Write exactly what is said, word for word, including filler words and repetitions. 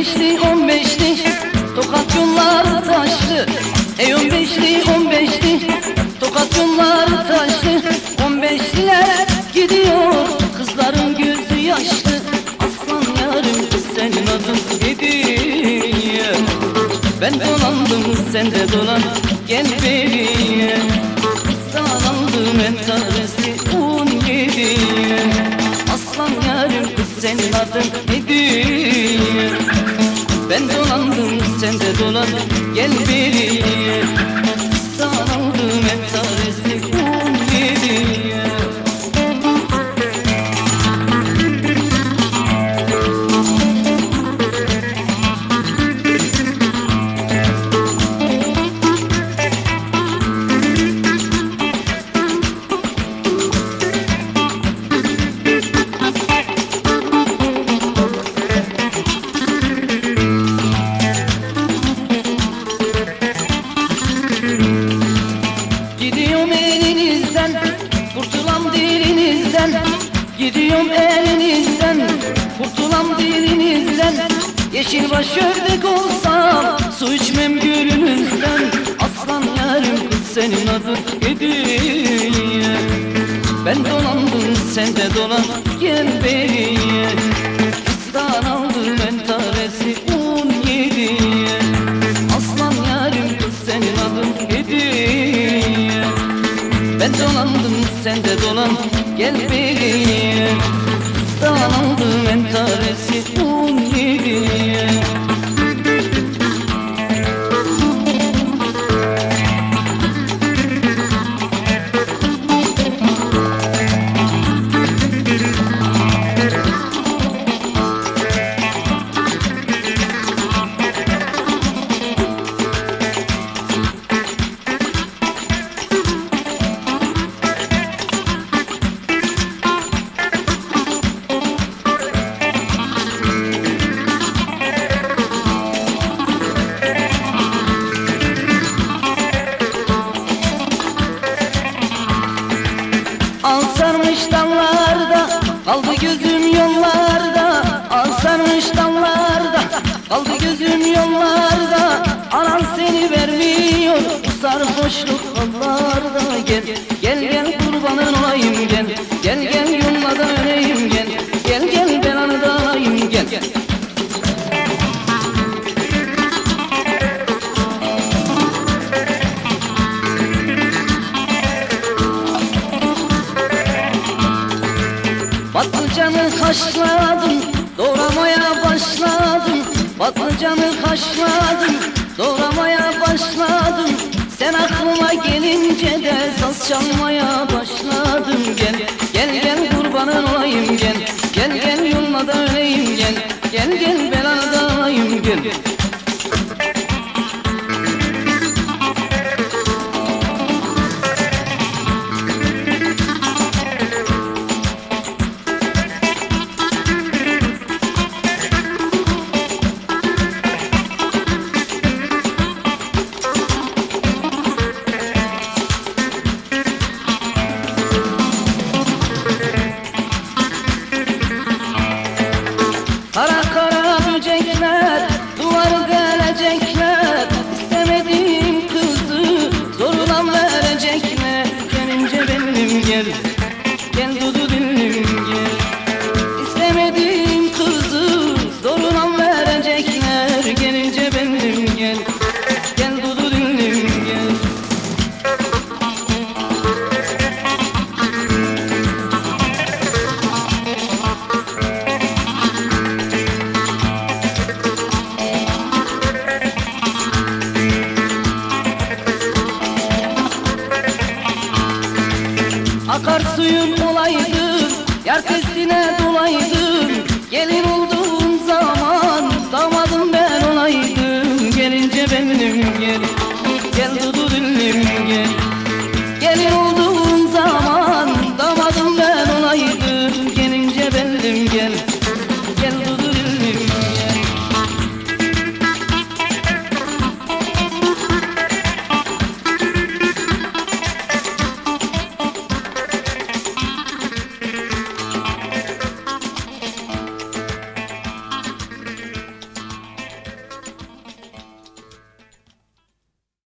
beşli on beşli Tokat yolları taşlı. Ey on beşli on beşli Tokat yolları taşlı. On beşliler gidiyor, kızların gözü yaşlı. Aslan yarım kız senin adın Hediye. Ben dolandım sen de dolan gel beriye. Kızdan aldım entaresi on yediye. Aslan yarım kız senin adın Hediye. Ben dolandım sen de dolan gel beriye. Kızdan aldım entaresi on yediye. Gidiyorum elinizden, kurtulam dilinizden. Gidiyorum elinizden, kurtulam dilinizden. Yeşil baş ördek olsam su içmem gölünüzden. Aslan yarım kız senin adın Hediye. Ben dolandım sen de dolan gel beriye. Kızdan aldım entaresi on yediye. Aslan yarım kız senin adın Hediye. Ben dolandım sen de dolan gel beriye. Kızdan aldım entaresi on yediye. Al sarmış dallarda, kaldı gözüm yollarda. Al sarmış dallarda, kaldı gözüm yollarda. Anan seni vermiyor bu sarhoşluk hallarda. Gel, gel gel kurbanın olayım gel. Gel gel yolla da öleyim gel. Gel gel belanı da alayım gel. Patlıcanı haşladım, doğramaya başladım. Patlıcanı haşladım, doğramaya başladım. Sen aklıma gelince de saz çalmaya başladım. Gel, gel gel kurbanın olayım gel. Gel gel yolla da öleyim gel. Gel gel belanı da alayım gel. Kara kara böcekler duvarı delecekler. İstemediğim kızı zorla verecekler. Gelince benim gel, gel dudu dilim gel. İstemediğim kızı zorla verecekler. Gelince benim gel, gel dudu dilim gel. Akarsuyum olaydım, yar testine dolaydım. Gelin olduğum zaman damadım ben olaydım. Gelince benim gel, gel dudu dilim gel. Gelin olduğum zaman damadım ben olaydım. Gelince benim gel.